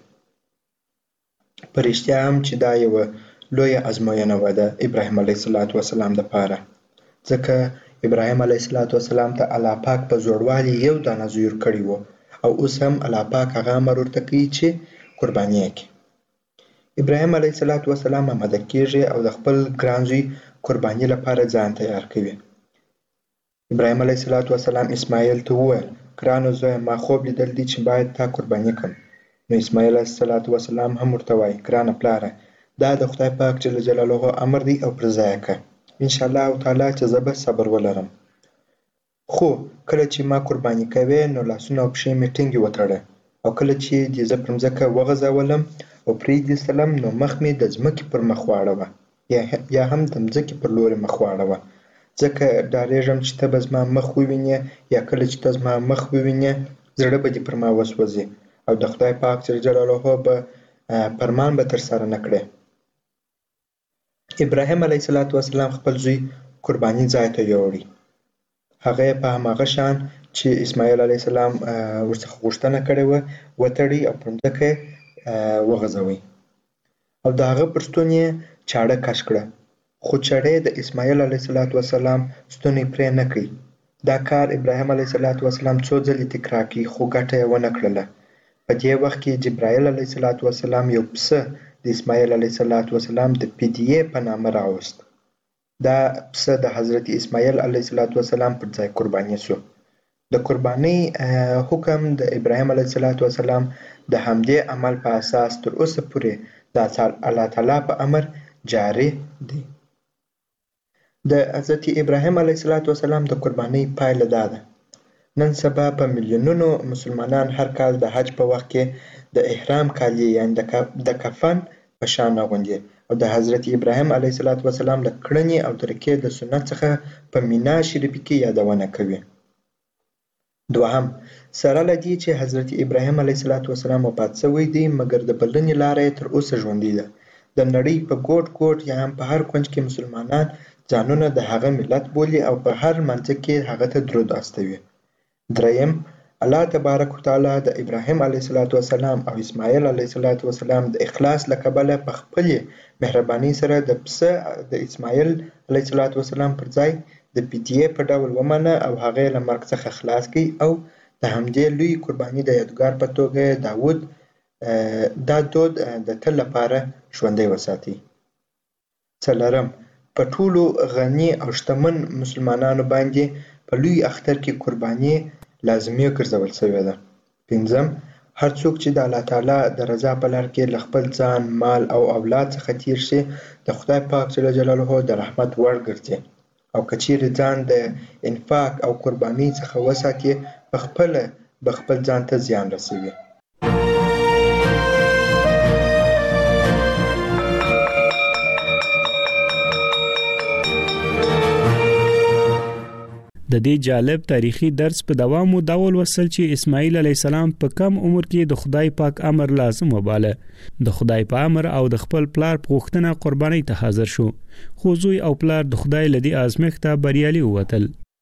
په رښتیا هم چې دا یوه لویه ازموینه وه د ابراهیم علیه السلام دپاره، ځکه ابراهیم علیه السلام ته الله پاک په زوړوالي یو دانه زوی ورکړی و او اوس هم الله پاک هغه امر ورته کوي چې قرباني یې کړي. ابراهیم علیه السلام آماده کېږي او د خپل ګران زوی قرباني لپاره ځان تیار کوي. ابراهیم علیه السلام اسماعیل ته وویل، ګرانو زویه ما خوب لیدل دي چې باید تا قرباني کړم. نو اسماعیل علیه السلام هم ورته وایي، ګرانه پلاره دا د خدای پاک جل جلاله امر دی او پر ځای یې کړه، انشاءالله تعالی چې زه به صبر ولرم. خو کله چې ما قرباني کوې نو لاسونه او پښې مې ټینګې وتړه او کله چې دې زه پر مځکه وغځولم او پرې دې سلم نو مخ مې د ځمکې پر مخ واړوه یا هم د ځمکې پر لوري مخ واړوه، ځکه ډارېږم چې ته به زما مخ ووینې یا کله چې ته زما مخ ووینې زړه به دې پر ما وسوځي او د خدای پاک جل جلاله به فرمان به ترسره نه کړې. ابراهیم علیه السلام خپل زوی قرباني ځای ته یووړی. هغه یې په هماغه شان چې اسماعیل علیه السلام ورڅخه غوښتنه کړې وه وتړی او پر مځکه یې وغځوئ او د هغه پر ستون یې چاړه کش کړه، خو چړې د اسماعیل علیه السلام ستونی پرې نه کړي. دا کار ابراهیم علیه السلام څو ځلې تکرار کړي خو ګټه یې ونه کړله. په دې وخت کې جبرائیل علیه السلام یو پسه د اسماعیل علیه السلام د فدیې په نامه راوست. دا پسه د حضرت اسماعیل علیه السلام پر ځای قرباني سو. د قربانۍ حکم د ابراهیم علیه السلام د همدې عمل په اساس تر اوسه پورې د الله تعالی په امر جاری دی. د حضرت ابراهیم علیه السلام د قربانۍ پایله دا ده. نن سبا په میلیونونو مسلمانان هر کال د حج په وخت کې د احرام کالي یعنې د کفن په شان اغوندي او د حضرت ابراهیم علیه السلام د کړنې او طریقې د سنت څخه په مینا شریفه کې یادونه کوي. دوهم، سره له دې چې حضرت ابراهیم علیه السلام وفات شوی دی مګر د بلنې لاره یې تر اوسه ژوندۍ ده. د نړۍ په ګوټ ګوټ یا هم په هر کونج کې مسلمانان ځانونه د هغه ملت بولي او په هر منځ کې هغه ته درود استوي. دریم، الله تبارک وتعالی د ابراهیم علیه السلام او اسماعیل علیه السلام د اخلاص له کبله په خپلې مهربانۍ سره د پسه د اسماعیل علیه السلام پر ځای د فدیې په ډول ومنه او هغه یې له مرګ څخه خلاص کړي او د همدې لوی قرباني د یادګار په توګه داود دا دود د تل لپاره ژوندی وساتي. څلورم، په ټولو غني او شتمن مسلمانانو باندې په لوی اختر کې قرباني لازمي ګرځول شوې ده. پنځم، هر څوک چې د الله تعالی د رضا په لار کې له خپل ځان، مال او اولاد څخه تیر شي د خدای پاک جل جلاله د رحمت وړ ګرځي، او که چیرې ځان د انفاق او قربانۍ څخه وساتي په خپله به خپل ځان ته زیان رسوي. د دې جالب تاریخي درس په دوام او ډول وصل چې اسماعیل علی السلام په کم عمر کې د خدای پاک امر لازم وباله، د خدای په امر او د خپل پلار په غوښتنه قربانۍ ته حاضر شو، خو زوی او پلار د خدای لدی آزمایښت ته بریالي ووتل.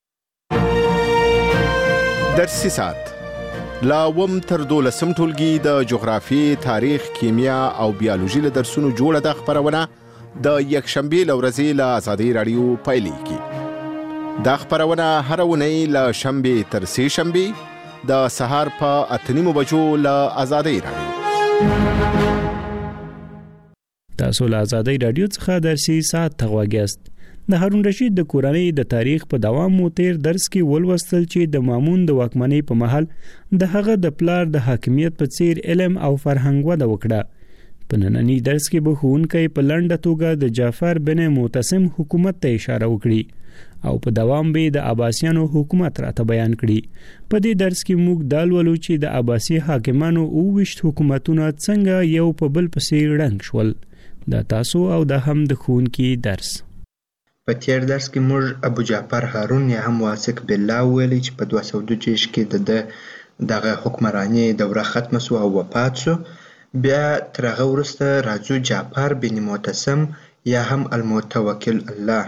درسي سات لا وم تر دولسم ټولګي د جغرافي، تاریخ، کیمیا او بیولوژي له درسونو جوړه د خبرونه د یکشنبه لورځي له آزادۍ رادیو پایلیږي. دا خبرونه هر ونی له شنبه تر سه شنبه د سهار په اتنیمو بجو له آزادۍ رادیو. تاسو له آزادۍ رادیو څخه درسي سات تغواګست. د هارون رشید د کورنۍ د تاریخ په دوام مو تیر درس کې ولوستل چې د مامون د واکمنۍ په محل د هغه د پلار د حاکمیت په څیر علم او فرهنګ وده وکړه. په نننی درس کې به ښوونکی په لنډه توګه د جعفر بن معتصم حکومت ته اشاره وکړي او په دوام به د عباسیانو حکومت راته بیان کړي. په دې درس کې موږ دالولو چې د عباسی حاکمانو اوويشت حکومتونه څنګه یو په بل پسې ړنګ شول. دا تاسو او د هم د ښوونکي درس. په تیر درس کې موږ ابو جعفر هارون یا هم واثق بالله ویلي چې په دوه سوه دوه دېرش کې د دغه حکمراني دوره ختمه شو او وفات شو. بیا تر هغه وروسته راځو جعفر بن معتصم یا هم المتوکل الله.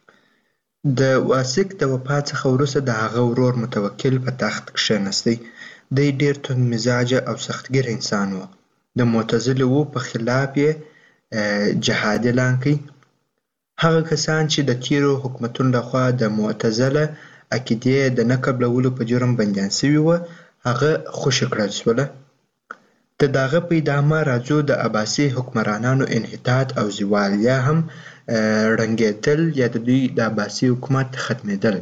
د واثق د وفات څخه وروسته د هغه ورور متوکل په تخت کښېنستی. دی ډېر توند مزاجه او سختګیر انسان و. د معتزلو په خلاف یې جهاد اعلان کړ. هغه کسان چې د تیرو حکومتونو لخوا د معتزله عقیدې د نه قبلولو په جرم بندیان شوي وو هغه خوشي کړل شوله. د دغه په ادامه راځو د عباسي حکمرانانو انحطاط او زوال یا هم ړنګېدل یا د دوی د عباسي حکومت ختمېدل.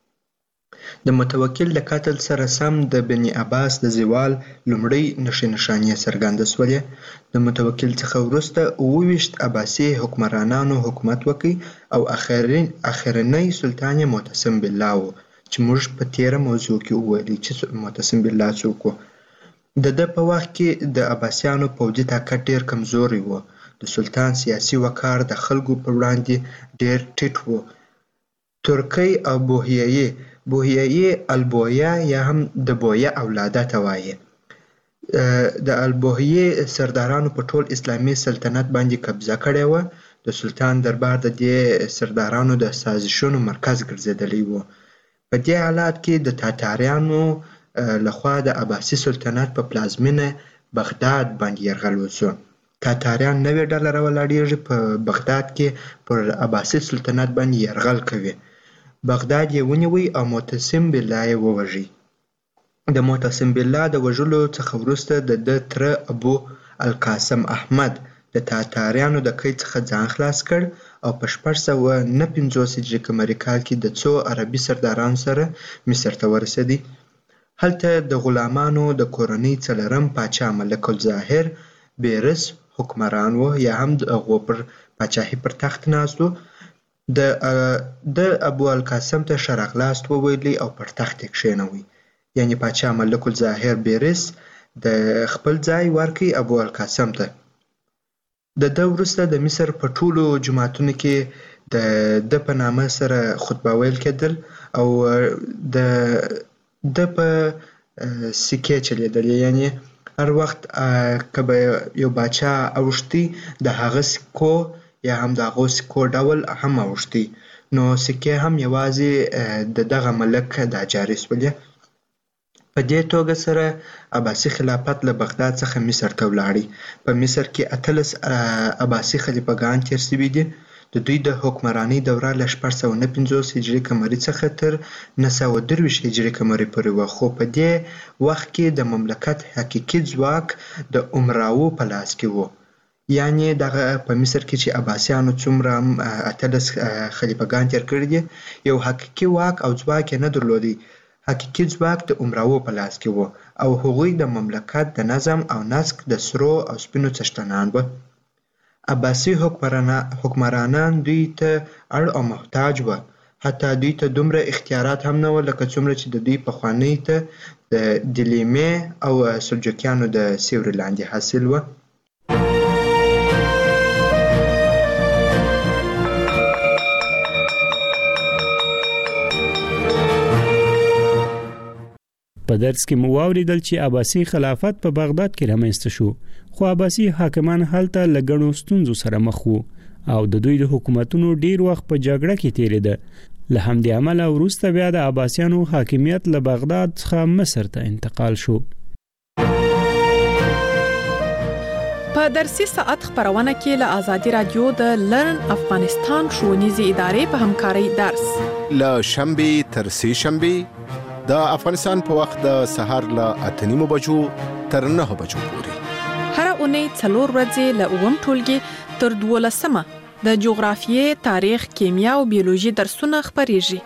د متوکل د قتل سره سم د بني عباس د زوال لومړۍ نښې نښانې څرګنده شولې. د متوکل څخه وروسته اوويشت عباسي حکمرانانو حکومت وکړ او اخرین اخرنی سلطان معتصم بالله و چې موږ په تیره موضوع کې وویلي چې معتصم بالله څوک و. د ده په وخت کې د عباسیانو پوځي طاقت ډېر کمزوری و. د سلطان سیاسي وقار د خلکو په وړاندې ډېر ټیټ و. ترکی او بوهیایي بوهیایي البویا یا هم د بویا اولاده ته وایي. د البوهیې سردارانو په ټول اسلامي سلطنت باندې قبضه کړې وه. د سلطان دربار د دې سردارانو د سازشونو مرکز ګرځېدلی و. په دې حالات کې د تاتاریانو لخوا د عباسي سلطنت په پلازمینه بغداد باندې یرغل وشو. تاتاریان نوې ډله راولاړېږي په بغداد کې پر عباسي سلطنت باندې یرغل کوي. بغداد یې ونیوی او معتصم بالله یې ووژي. د معتصم بالله د وژلو څخه وروسته د ده تره ابو القاسم احمد د تاتاریانو د قید څخه ځان خلاص کړ او په شپږ سوه نه پنځوس هجري قمري کال کې د څو عربي سردارانو سره مصر ته ورسېدی. هلته د غلامانو د کورنۍ څلورم پاچا ملک الظاهر بیرس حکمران و یا هم د هغو پر پاچاهي پر تخت ناست و. د د ابو القاسم ته ښه راغلاست وویلي او پر تخت یې کښېنوی. یعنې پاچا ملک الظاهر بیرس د خپل ځای ورکړي ابو القاسم ته. د ده وروسته د مصر په ټولو جوماتونو کې د ده په نامه سره خطبه ویل کېدل او د ده په سکې چلیدلې. یعنې هر وخت که به یو باچا اوښتی د هغه سکو یا هم د هغو سکو ډول هم اوښتی، نو سکې هم یوازې د دغه ملک دا جاري شولې. په دې توګه سره عباسي خلافت له بغداد څخه مصر ته ولاړی. په مصر کې اتلس عباسي خلیفګان تیر شوي دي. د دوی د حکمرانۍ دوره له شپږ سوه نه پنځوس هجري قمري څخه تر نهه سوه درویشت هجري قمري پورې وه. خو په دې وخت کې د مملکت حقیقي ځواک د امراو په لاس کې و. یعنې دغه په مصر کې چې عباسیانو څومره اتلس خلیفګان تیر کړي دي، یو حقیقي واک او ځواک یې نه درلودی. حقیقي ځواک د امراو په لاس کې و او هغوی د مملکت د نظم او نسق د سرو او سپینو څښتنان وو. عباسي حکمرانان دوی ته اړ او محتاج وو. حتی دوی ته دومره اختیارات هم نه وو لکه څومره چې د دوی پخواني ته د دیلمیې او سلجوقیانو د سیوري لاندې حاصل وو. په درس کې مو واوریدل چې عباسي خلافت په بغداد کې رامنځته شو، خو عباسي حاکمان هلته له ګڼو ستونزو سره مخ وو او د دوی د حکومتونو ډیر وخت په جګړه کې تیریده. له همدې امله وروسته بیا د عباسیانو حاکمیت له بغداد څخه مصر ته انتقال شو. په درسي ساعت خبرونه کې له آزادي رادیو د لرن افغانستان ښوونیزې ادارې په همکارۍ درس له شنبه تر سه شنبه د افغانستان په وخت د سهار له اته نیمو بجو تر نه بجو پورې هر اونۍ څلور ورځې له اووم ټولګي تر دولسمه د جغرافیې، تاریخ، کیمیا او بیولوژي درسونه خبريږي.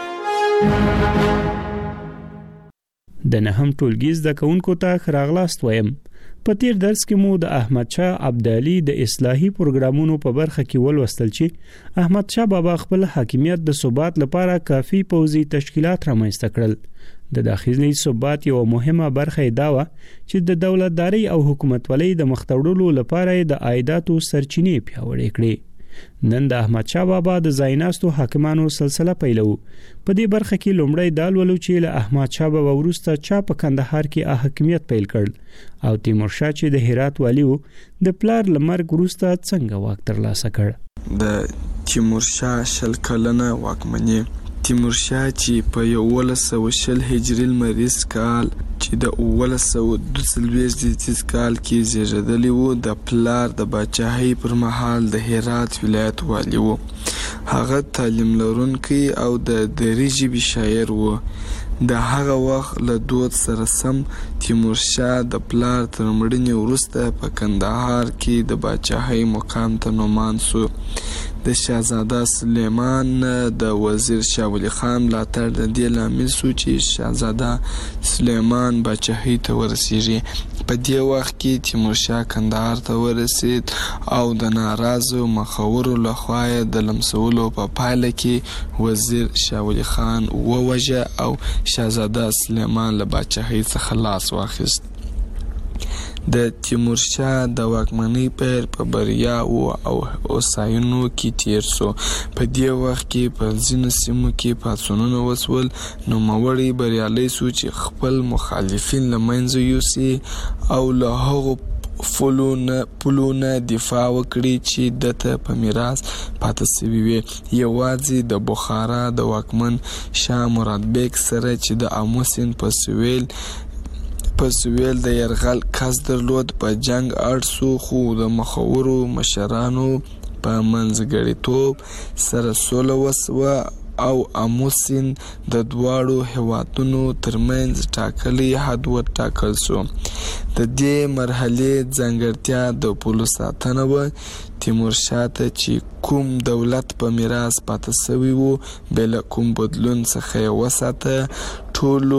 د نهم ټولګي زده کوونکو ته خراغلاست وایم. په تیر درس کې مو د احمد شاه عبدالي د اصلاحي پروګرامونو په برخه کې ولوستل چې احمد شاه بابا خپل حاکمیت د ثبات لپاره کافي پوځي تشکیلات رامنځته کړل. د داخلي ثبات یو مهمه برخه دا و چې د دولتداري او حکومتولۍ د مختوړلو لپاره د عایداتو سرچینې پیاوړې کړې. نن د احمد شاه بابا د ځایناستو حاکمانو سلسله پیلو. په دې برخه کې لومړی دا ولولو چې له احمد شاه بابا وروسته چا په کندهار کې حاکمیت پیل کړ او تیمور شاه چې د هرات والی و د پلار لمرګ وروسته څنګه واک ترلاسه کړ. د تیمور شاه شل کلنه واکمني تیمور شاه چې په یولس سوه شل هجري لمریز کال چې د اوولس سوه دوه څلوېښت زیږدیز کال کې زیږېدلی و د پلار د پاچاهۍ پر مهال د هرات ولایت والی و. هغه تعلیم لرونکی او د دري ژبې شاعر و. د هغه وخت له دود سره سم تیمور شاه د پلار تر مړینې وروسته په کندهار کې د پاچاهۍ مقام ته نومان سو. د شاهزاده سلیمان د وزیر شاه ولي خان ملاتړ د دې لامل سو چې شاهزاده سلیمان پاچاهۍ ته ورسیږي. په دې وخت کې تیمور شاه کندهار ته ورسید او د ناراضو مخورو لخوا د لمسولو په پایله کې وزیر شاه ولي خان ووژه او شاهزاده سلیمان له پاچاهۍ څخه لاس واخیست. د تیمور شاه د واکمنۍ پیر په بریا او اوساینو کې تیر سو. په دې وخت کې په ځینو سیمو کې پاڅونونه وسول. نوموړی بریالی سو چې خپل مخالفین له منځه یوسي او له هغو فلونه پلونه دفاع وکړي چې دته په میراث پاتې شوي وي. یوازې د بخارا د واکمن شاه مراد بیک سره چې د آمو سیند په سویل په سویل د یرغل کس درلود په جنگ اړ سو، خو د مخورو مشرانو په منځګړیتوب سره سوله وسوه او آمو سیند د دواړو هیوادونو ترمنځ ټاکلی حد وټاکل سو. د دې مرحلې ځانګړتیا د پولو ساتنه وه. تیمور شاه ته چې کوم دولت په میراث پاتې شوی و بې له کوم بدلون څخه یې وساته. ټولو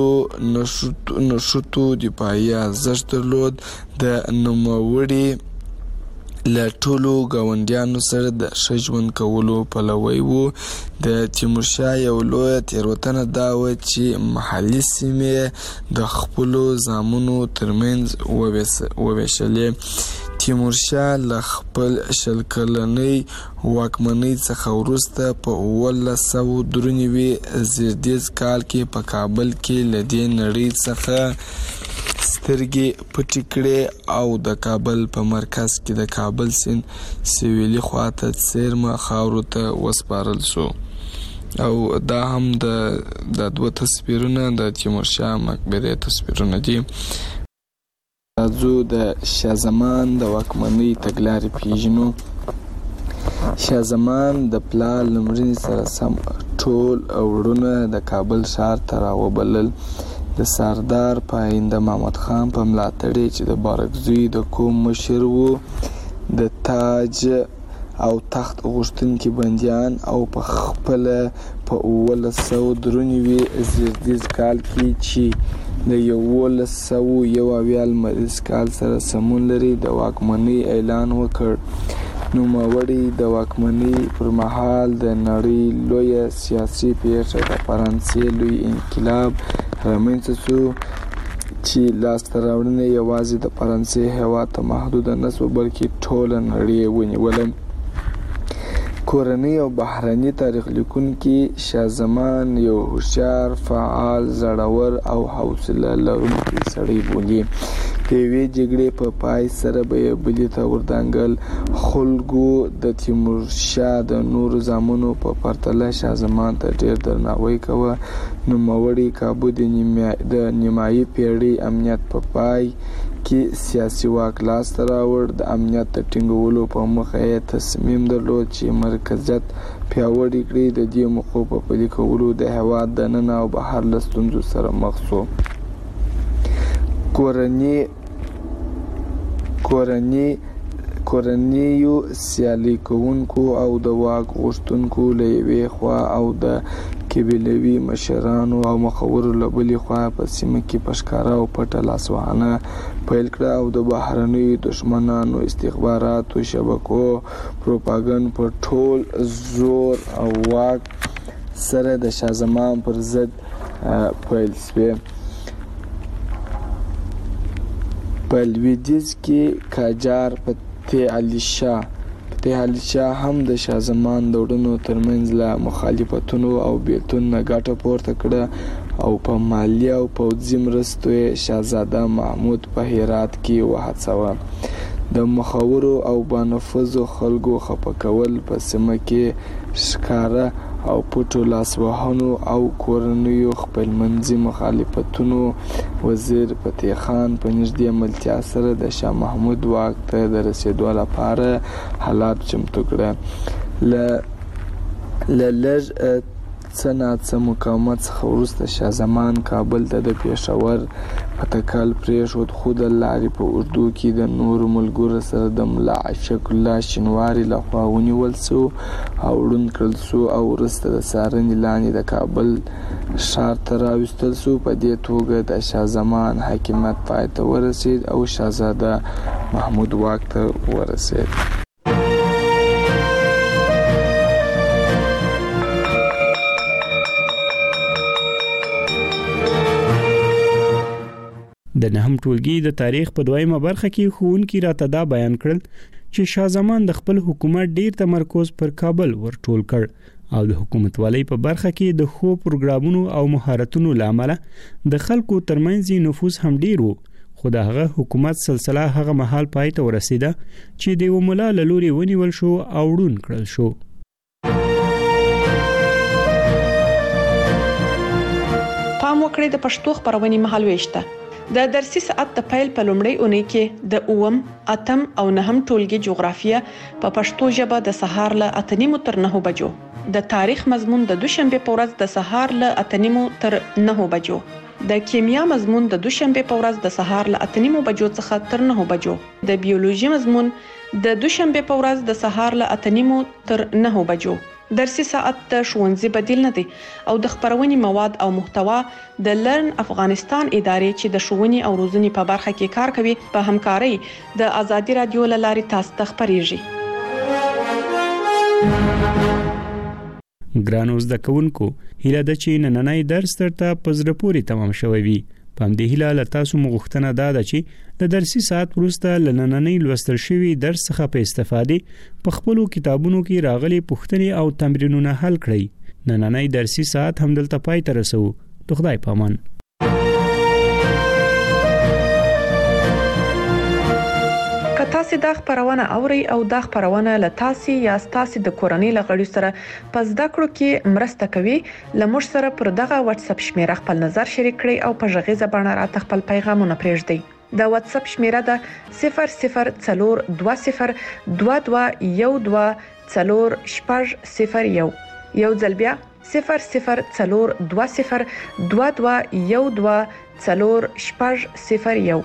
نښتو دفاعي ارزښت درلود. د نوموړي له ټولو ګاونډیانو سره د ښه ژوند کولو پلوی و. د تیمور شاه یو لویه تېروتنه دا وه چې محلي سیمې د خپلو زامنو ترمنځ وویشلې. تیمور شاه له خپل شل کلنۍ واکمنۍ څخه وروسته په اوولس سوه درې نوي زیږدیز کال کې په کابل کې له دې نړۍ څخه سترګې پټې کړې او د کابل په مرکز کې د کابل سیند سویلي خواته څیرمه خاورو ته وسپارل سو. او دا هم د د دوه تصویرونه د تیمور شاه مقبرې تصویرونه دي. راځو د شاه زمان د واکمنۍ تګلارې پیژنو. شاه زمان د پلار له مړینې سره سم ټول وروڼه د کابل ښار ته راوبلل. د سردار پاینده محمد خان په ملاتړ چې د بارکزوی د قوم مشر و، د تاج او تخت غوښتونکي بندیان او په خپل په اوولس سوه درې نوي زیږدیز کال کې چې د یولس سوه یو اویا لمریز کال سره سمون لري د واکمنۍ اعلان وکړ. نوموړي د واکمنۍ پر مهال د نړۍ لویه سیاسي پیښه د فرانسې لوی انقلاب رامنځته شو چې لاسته راوړنې یوازې د فرانسې هېواد ته محدوده نه شوه بلکې ټوله نړۍ ونیوله. کورنۍ او بهرني تاریخ لیکونکي شاه زمان یو هوښیار، فعال، زړور او حوصله لرونکی سړی بولي. د یوې جګړې په پای سره به یې بلې ته وردانګل. خلکو د تیمورشاه د نورو زامنو په پرتله شاه زمان ته ډېر درناوی کوه. نوموړي کابو د نیمایي پېړۍ امنیت په پای کې سیاسي واک لاسته راوړ. د امنیت د ټینګولو په موخه یې تصمیم درلود چې مرکزیت پیاوړی کړي. د دې موخو په پلي کولو د هېواد دننه او بهر له ستونزو سره مخ شو. کورني کورني کورنیو سیالي کوونکو او د واک غوښتونکو له یوې خوا او د قبیلوي مشرانو او مخورو له بلې خوا په سیمه کې په ښکاره او پټه لاسوهنه پیل کړه او د بهرنیو دښمنانو استخباراتو شبکو پروپاګند په ټول زور او واک سره د شاه زمان پر ضد پیل شوې. په لویدیځ کې قاجار فتح علي شاه فتح علي شاه هم د شاه زمان د وروڼو ترمنځ له مخالفتونو او بیلتون نه ګټه پورته کړه او په مالي او پوځي مرستو یې شاهزاده محمود په هرات کې وهڅاوه. د مخورو او بانفوذو خلکو خفه کول په سیمه کې ښکاره او پټو لاسوهنو او کورنیو خپلمنځي مخالفتونو وزیر فتح خان په نږدې ملتیا سره د شاه محمود واک ته د رسېدو لپاره حالات چمتو کړه. له لږ څه ناڅه مقاومت څخه وروسته شاه زمان کابل ته د پېښور په تکل پرېښود، خو د لارې په اوږدو کې د نورو ملګرو سره د ملا عاشق الله شینواري لخوا ونیول شو او ړوند کړل شو او وروسته د څارنې لاندې د کابل ښار ته راوستل شو. په دې توګه د شاه زمان حاکمیت پای ته ورسېد او شاهزاده محمود واک ته ورسېد. د نهم ټولګي د تاریخ په دویمه برخه کې ښوونکي راته دا بیان کړل چې شاه زمان د خپل حکومت ډیر تمرکز پر کابل ورټول کړ او د حکومتوالۍ په برخه کې د ښو پروګرامونو او مهارتونو لامل د خلکو ترمنځ نفوذ هم ډیر وو. خو د هغه حکومت سلسله هغه مهال پای ته ورسیده چې د یو ملا له لوري ونیول شو او ړوند کړل شو. پام وکړئ د پښتو خبرونې مهال وېشته. د درسي ساعت د پیل په لومړۍ اونۍ کې د اووم، اتم او نهم ټولګي جغرافیه په پښتو ژبه د سهار له اته نیمو تر نهو بجو، د تاریخ مضمون د دوشنبه په ورځ د سهار له اته نیمو تر نهو بجو، د کیمیا مضمون د دوشنبه په ورځ د سهار له اته نیمو بجو څخه تر نهو بجو، د بیولوژي مضمون د دوشنبه په ورځ د سهار له اته نیمو تر نهو بجو. درسي ساعت د ښوونځي بدیل نه دی او د خبرونې مواد او محتوا د لرن افغانستان ادارې چې د ښوونې او روزنې په برخه کې کار کوي په همکارۍ د ازادي رادیو له لارې تاسو ته خبرېږي. ګرانو زده کوونکو، هیله ده چې نننی درس درته په زړه پورې تمام شوی وي. په همدې هیله له تاسو مو غوښتنه دا ده چې د درسي ساعت وروسته له نننۍ لوستل شوي درس څخه په استفادې په خپلو کتابونو کې راغلي پوښتنې او تمرینونه حل کړئ. نننۍ درسي ساعت همدلته پای ته رسوو. د خدای په امان. که تاسو دا خبرونه اورئ او دا خبرونه له تاسو یا تاسو د کورنۍ لغړي سره په زده کړو کې مرسته کوي، لمر سره پر دغه واتس اپ شمیره خپل نظر شریک کړئ او په ژغیزه باندې راته خپل پیغامونه پرېږدئ. د واتس اپ شمیره ده صفر صفر څلور دوه صفر دوه دوه یو دوه څلور شپږ صفر یو. یو ځل بیا صفر صفر څلور دوه صفر دوه دوه یو دوه څلور شپږ صفر یو.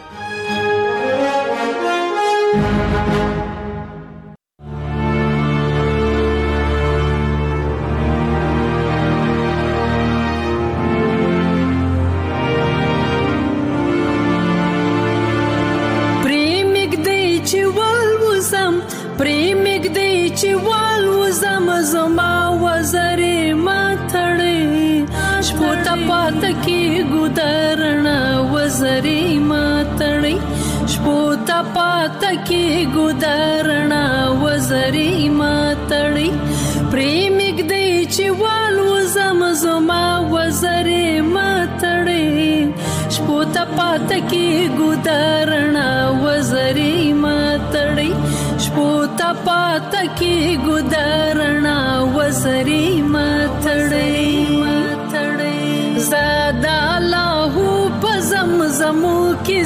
زما وزرې ماتړې شپو ته پات کې ګودرنا وزرې ماتړې شپو ته پات کې ګودرنا وزرې ماتړې پریمګ دې چې والو زم زما وزرې ماتړې شپو ته پات کې ګودرنا وزرې ماتړې شپو ته پات کې ګودرنا وزرې ماتړې ماتړې زادا الله په زمزمو کې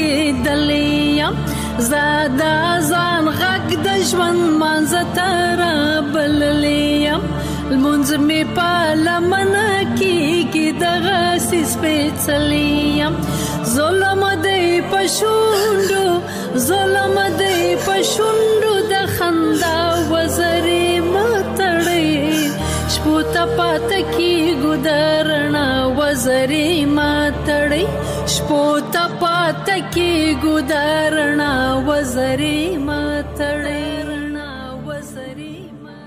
زګېدلې زادا ځان غږ د ژوند مانځ تر بللې المنځ می په لمنه کې دغه سیس پېڅلې ظلم دې پښوندو ظلم دې پښوندو د خندا وزرې ماتړې شپو ته پات کې ګودرنا وزرې ماتړې شپو ته پات کې ګودرنا وزرې ماتړې